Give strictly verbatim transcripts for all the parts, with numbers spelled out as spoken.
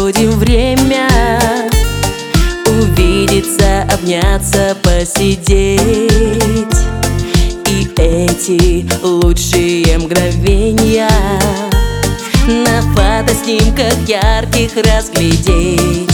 находим время увидеться, обняться, посидеть. И эти лучшие мгновения на фотоснимках ярких разглядеть.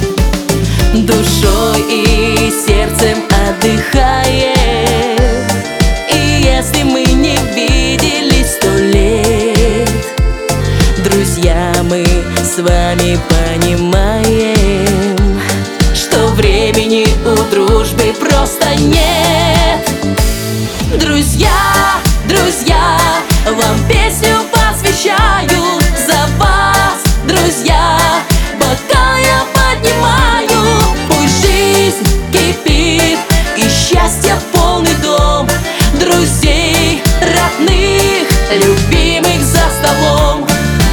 Душой и сердцем отдыхаем. И если мы не виделись сто лет, друзья, мы с вами понимаем, что времени у дружбы просто нет. Друзья, друзья, вам песню посвящаю. За вас, друзья, бокал я поднимаю. Пусть жизнь кипит и счастье полный дом, друзей, родных, любимых за столом.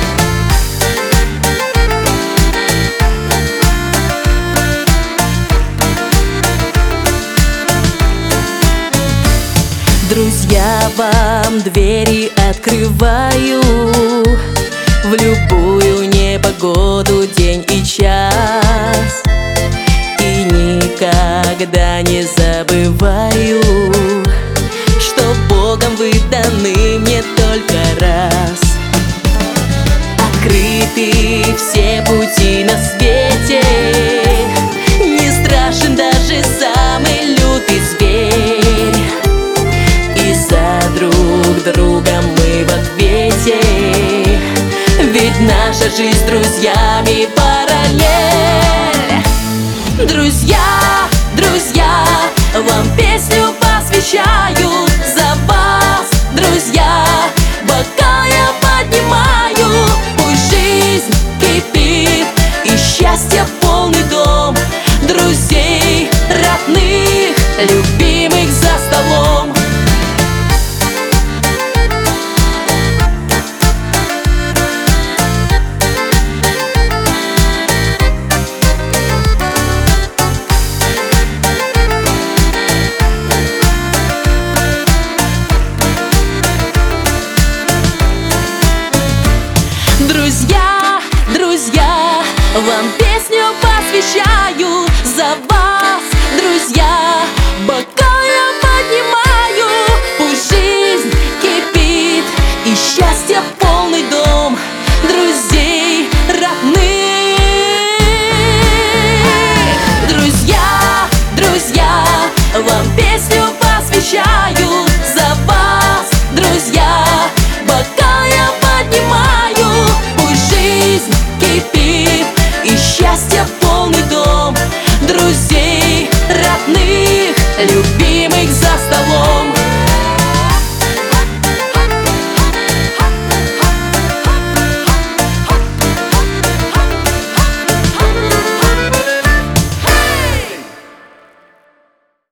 Друзья, вам двери открываю в любую непогоду, день и час. И никогда не забываю, что Богом вы даны мне только раз. Открыты все пути на свете, не страшен даже самый лютый зверь. И за друг друга мы в ответе, ведь наша жизнь с друзьями параллель. Друзья, друзья, вам песню посвящаю. За вас, друзья, бокал я поднимаю. Пусть жизнь кипит и счастье полный дом, друзей, родных, любовь.